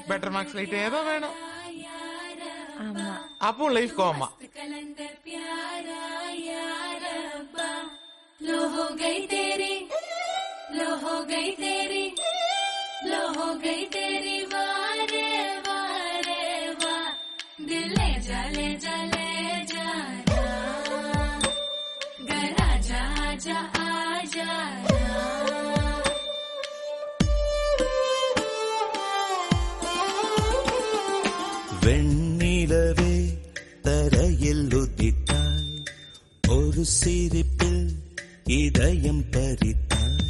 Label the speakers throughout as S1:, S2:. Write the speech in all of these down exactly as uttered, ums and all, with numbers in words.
S1: Better marks light ஏதோ வேணும்.
S2: ஆமா,
S1: அப்போ லைஃப் கோமா.
S3: लो हो गई तेरी, लो हो गई तेरी, लो हो गई तेरी वारे वारे वा, दिल ले जा ले जा ले जा ना, घर आजा आजा आजा ना.
S4: வெண்ணிலவே தரையில் உதித்தாய், ஒரு சிரிப்பில் இதயம் பறித்தாய்.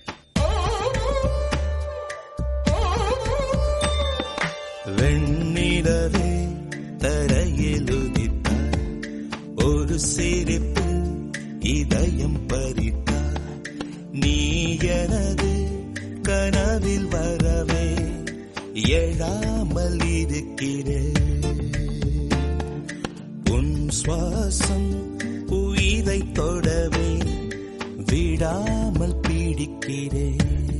S4: வெண்ணிலவே தரையில் உதித்தாய், ஒரு சிரிப்பில் இதயம் பறித்தாய். நீ எனது கனவில் வரவே எழாமல் இருக்கிறேன். உன் சுவாசம் உயிரை தொடவே விடாமல் பீடிக்கிறேன்.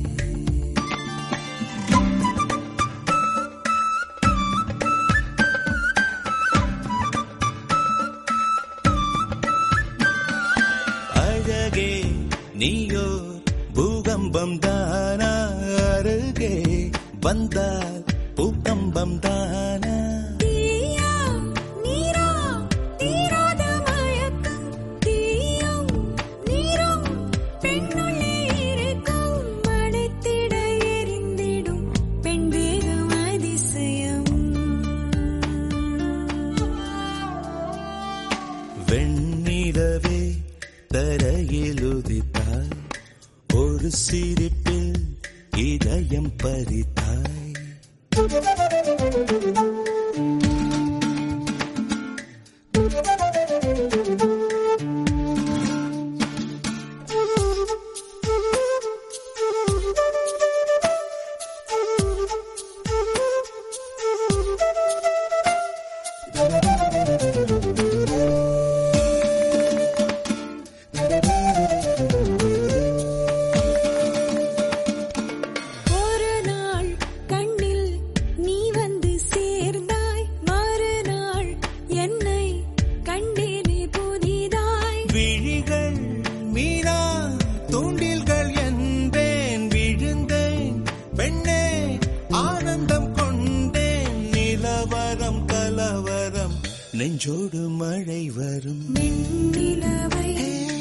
S4: அழகே நீயோ பூகம்பம் தானா, அருகே வந்தால் பூகம்பம் தானா. வெண்ணிலவே தரையில் உதித்தாய், ஒரு சிரிப்பில் இதயம் பறித்தாய். விழிகள் மீனா தூண்டில்கள் என்பேன், விழுந்தேன் பெண்ணே ஆனந்தம் கொண்டேன். நிலவரம் கலவரம் நெஞ்சோடு மழை வரும்.
S3: நிலவை